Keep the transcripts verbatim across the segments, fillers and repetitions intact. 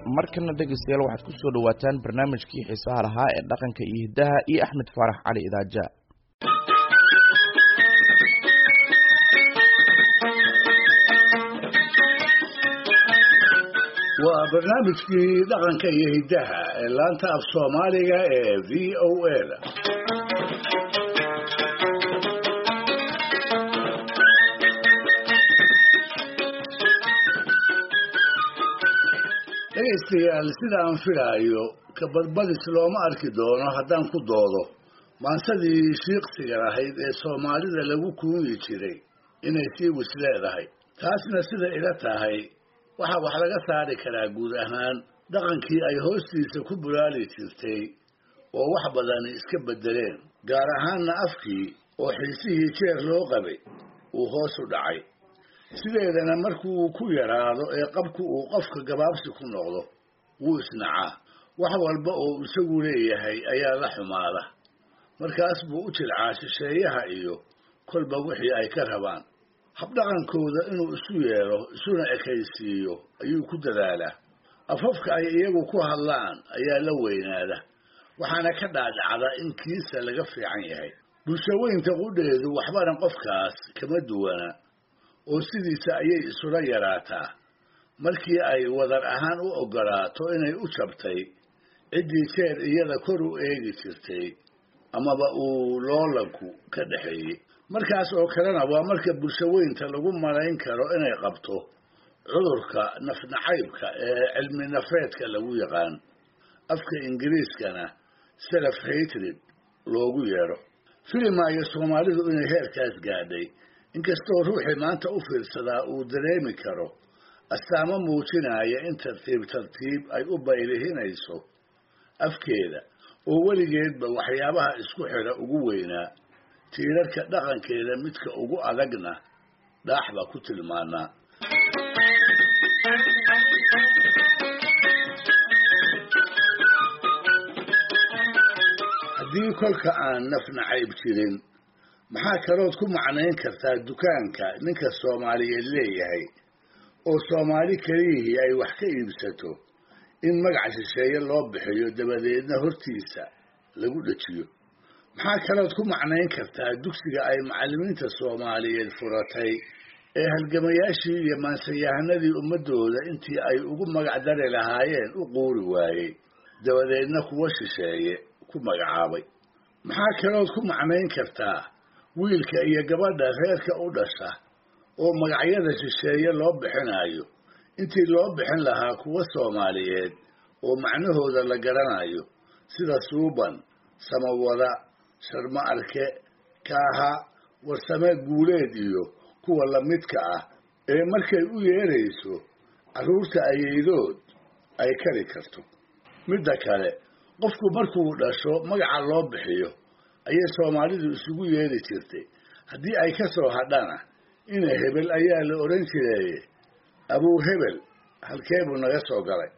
markana dhegeystayaal waxaad ku soo dhawaataan barnaamijkii xiisaha lahaa ee dhaqanka iyo hiddaha iyo Axmed Faarax Cali Idaaja. waa barnaamijkii dhaqanka iyo hiddaha ee laanta af Soomaaliga ee V O A da. dhegeystayaal sida aan filaayo ka badbadis looma arki doono haddaan ku doodo maansadii shiiqsiga ahayd ee Soomaalida lagu kuuyi jiray inay sii wis leedahay. taasna sida ila tahay waxa wax laga saari karaa guud ahaan dhaqankii ay hoostiisa ku bulaali jirtay oo wax badan iska bedeleen, gaar ahaanna afkii oo xiisihii jeer loo qabay uu hoos u dhacay. sideedana markuu ku yaraado ee qabku uu qofka gabaabsi ku noqdo wuu isnacaa, wax walba oo isagu leeyahay ayaa la xumaada. markaas buu u jilcaa shisheeyaha iyo kolba wixii ay ka rabaan. habdhaqankooda inuu isu yeelo isuna ekaysiiyo ayuu ku dadaalaa. afafka ay iyagu ku hadlaan ayaa la weynaada, waxaana ka dhaadhacda in kiisa laga fiican yahay. bulshaweynta qudheedu waxbana qofkaas kama duwana oo sidiisa ayay isula yaraataa markii ay wadar ahaan u ogolaato inay u jabtay ciddii jeer iyada kor u eegi jirtay amaba uu loolanku ka dhexeeyey. markaas oo kalena waa marka bulshaweynta lagu malayn karo inay qabto cudurka nafnacaybka ee cilmi nafeedka lagu yaqaan, afka ingiriiskana self hatred loogu yeero. filimaayo Soomaalidu inay heerkaas gaadhay, inkastoo ruuxii maanta u fiirsadaa uu dareemi karo astaamo muujinaya in tartiib tartiib ay u baylihinayso afkeeda oo weligeedba waxyaabaha isku xidha ugu weynaa, tiirarka dhaqankeeda midka ugu adagna dhaaxba ku tilmaanaa. haddii kolka aan nafnacayb jirin, maxaa kalood ku macnayn kartaa dukaanka ninka Soomaaliyeed leeyahay oo Soomaali keliyihii ay wax ka iibsato in magac shisheeye loo bixiyo dabadeedna hortiisa lagu dhajiyo? maxaa kalood ku macnayn kartaa dugsiga ay macallimiinta Soomaaliyeed furatay ee halgamayaashii iyo maansayahanadii ummadooda intii ay ugu magac dari lahaayeen u quuri waayey, dabadeedna kuwa shisheeye ku magacaabay? maxaa kalood ku macnayn kartaa wiilka iyo gabadha reerka u dhasha oo magacyada shisheeye loo bixinayo intii loo bixin lahaa kuwa Soomaaliyeed oo macnahooda la garanayo, sida suuban, samawada, sharma arke, kaaha, warsame guuleed iyo kuwa la midka ah ee markay u yeerayso carruurta ayaydood ay kari karto. midda kale, qofku markuu dhasho magaca loo bixiyo ayay Soomaalidu isugu yeeri jirtay. haddii ay ka soo hadhana ina hebel ayaa la oran jiray, abuu hebel halkee buu naga soo galay?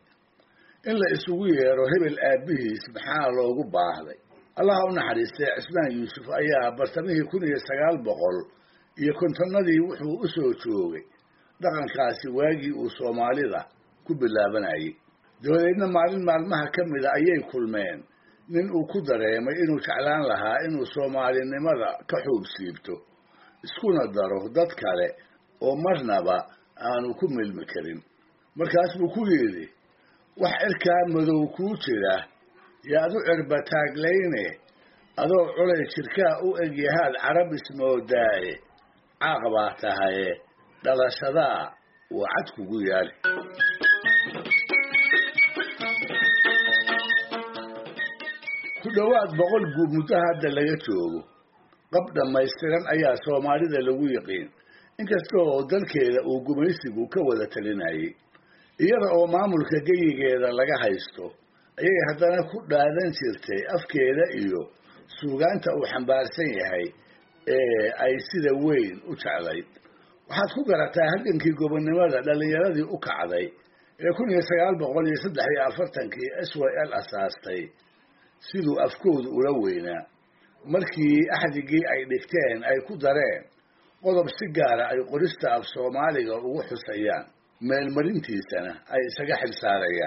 in la isugu yeero hebel aabihiis maxaa loogu baahday? allaha u naxariistay Cismaan Yuusuf ayaa bartamihii kun iyo sagaal boqol iyo kontonnadii wuxuu u soo joogay dhaqankaasi waagii uu Soomaalida ku bilaabanayay. dabadeedna maalin maalmaha ka mida ayay kulmeen nin uu ku dareemay inuu jeclaan lahaa inuu Soomaalinimada ka xuub siibto, iskuna daro dad kale oo marnaba aanu ku milmi karin. markaas buu ku yidhi, wax cirkaa madow kuu jira yaad u cirba taagleyne, adoo culay jirkaa u egyahaad carab ismoodaaye, caaq baa tahaye dhalashadaa waa cad kugu yaali. ku dhowaad boqol guub muddo hadda laga joogo, qab dhammaystiran ayaa Soomaalida lagu yiqiin, inkasta oo dalkeeda uu gumaysigu ka wada talinayay. iyada oo maamulka geyigeeda laga haysto ayay haddana ku dhaadan jirtay afkeeda iyo suugaanta uu xambaarsan yahay ee ay sida weyn u jeclayd. waxaad ku garataa halgankii gobonnimada dhallinyaradii u kacday ee kun iyo sagaal boqol iyo saddex iyo afartankii S Y L asaastay siduu afkoodu ula weynaa. markii axdigii ay dhigteen ay ku dareen qodob si gaara ay qorista af Soomaaliga ugu xusayaan, meelmarintiisana ay isaga xilsaarayaan.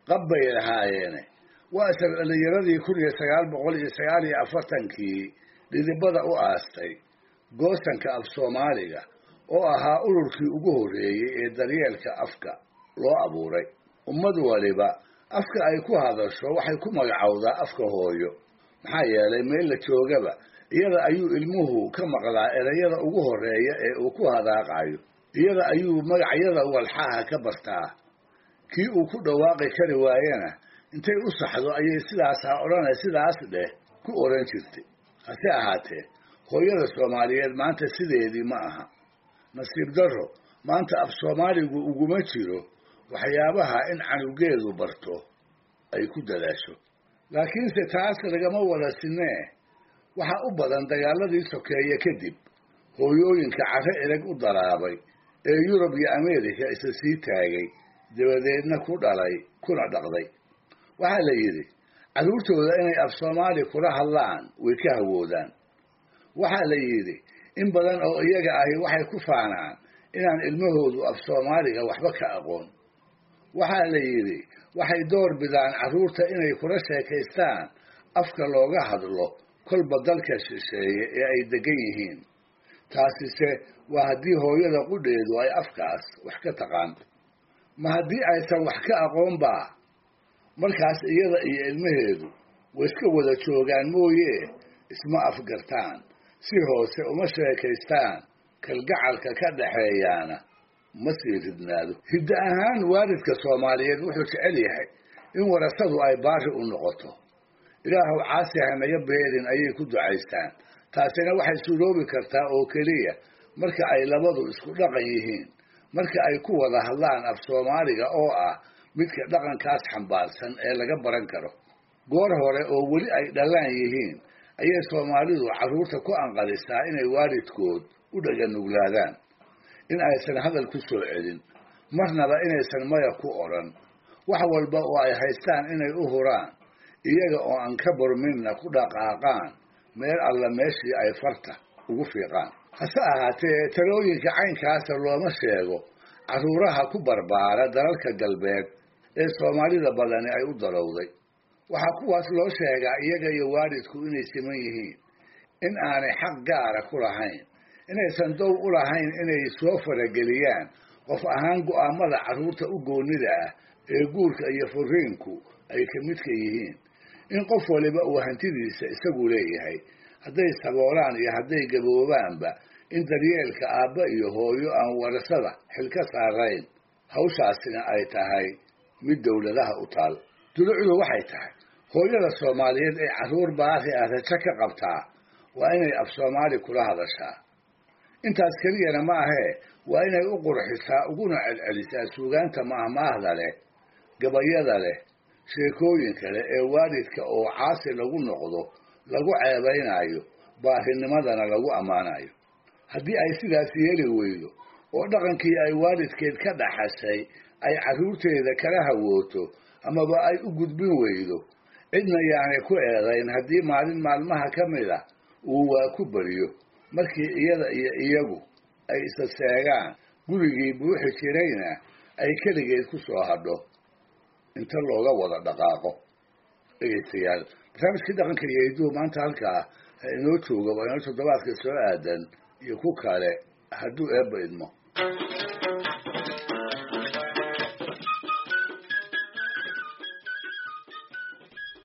qabbay lahaayeene waa isla dhallinyaradii kun iyo sagaal boqol iyo sagaal iyo afartankii dhidibada u aastay goosanka af soomaaliga oo ahaa ururkii ugu horreeyey ee daryeelka afka loo abuuray. ummad waliba afka ay ku hadasho waxay ku magacowdaa afka hooyo, maxaa yeelay meel la joogaba iyada ayuu ilmuhu ka maqlaa erayada ugu horreeya ee uu ku hadaaqayo, iyada ayuu magacyada walxaha ka bartaa. kii uu ku dhawaaqi kari waayana intay u saxdo ayay sidaas ha odhanay sidaas dheh ku odhan jirtay. hase ahaatee hooyada soomaaliyeed maanta sideedii ma aha. nasiib darro maanta af soomaaligu uguma jiro waxyaabaha in canugeedu barto ay ku dadaasho. laakiinse taas lagama wada sinee waxaa u badan dagaaladii sokeeye kadib hooyooyinka carre erag u daraabay ee yurub iyo ameerika isa sii taagay, dabadeedna ku dhalay kuna dhaqday. waxaa la yidhi carruurtooda inay af soomaali kula hadlaan way ka hawoodaan. waxaa la yidhi in badan oo iyaga ahi waxay ku faanaan inaan ilmahoodu af soomaaliga waxba ka aqoon. waxaa la yidhi waxay door bidaan carruurta inay kula sheekaystaan afka looga hadlo kolba dalka shisheeye ee ay degan yihiin. taasise waa haddii hooyada qudheedu ay afkaas wax ka taqaan. ma haddii aysan wax ka aqoonbaa markaas iyada iyo ilmaheedu way iska wada joogaan mooye isma afgartaan, si hoose uma sheekaystaan, kalgacalka ka dhaxeeyaana ma sii ridnaado. hidda ahaan waalidka soomaaliyeed wuxuu jecel yahay in warasadu ay baari u noqoto. ilaahuw caasi hanaga beerin ayay ku ducaystaan. taasina waxay suroobi kartaa oo keliya marka ay labadu isku dhaqan yihiin, marka ay ku wada hadlaan af soomaaliga oo ah midka dhaqankaas xambaarsan ee laga baran karo. goor hore oo weli ay dhallaan yihiin ayay soomaalidu carruurta ku anqalisaa inay waalidkood u dhaganuglaadaan, in aysan hadal ku soo celin, marnaba inaysan maya ku odhan, wax walba oo ay haystaan inay u huraan, iyaga oo aan ka burminna ku dhaqaaqaan meel alla meeshii ay farta ugu fiiqaan. hase ahaatee talooyinka caynkaasa looma sheego carruuraha ku barbaara dalalka galbeed ee soomaalida badani ay u dalowday. waxaa kuwaas loo sheegaa iyaga iyo waalidku inay siman yihiin, in aanay xaq gaara ku lahayn, inaysan dow u lahayn inay soo farageliyaan qof ahaan go'aamada carruurta u goonnida ah ee guurka iyo furiinku ay ka midka yihiin, in qof waliba uu hantidiisa isagu leeyahay, hadday saboolaan iyo hadday gaboobaanba in daryeelka aabba iyo hooyo aan warasada xil ka saarayn, hawshaasina ay tahay mid dowladaha u taal. dulucdu waxay tahay hooyada soomaaliyeed ee carruur baaqi ah rajo ka qabtaa waa inay af soomaali kula hadashaa. intaas keliyana ma ahee waa inay u qurxisaa uguna celcelisaa suugaanta mahmaahda leh, gabayada leh, sheekooyinka leh ee waalidka oo caasi lagu noqdo lagu ceebaynayo, baahinimadana lagu ammaanayo. haddii ay sidaas yeeli weydo oo dhaqankii ay waalidkeed ka dhaxashay ay carruurteeda kala hawooto amaba ay u gudbin weydo, cidna yaanay ku eedayn haddii maalin maalmaha ka mid a uu waa ku bariyo markii iyada iyo iyagu ay isa seegaan, gurigii buuxi jirayna ay keligeed ku soo hadho inta looga wada dhaqaaqo. dhegaystayaal, barnaamijkii dhaqanka iyo hidduhu maanta halkaa ha inoo jooga waa inoo toddobaadka soo aadan iyo ku kale hadduu eebba idmo.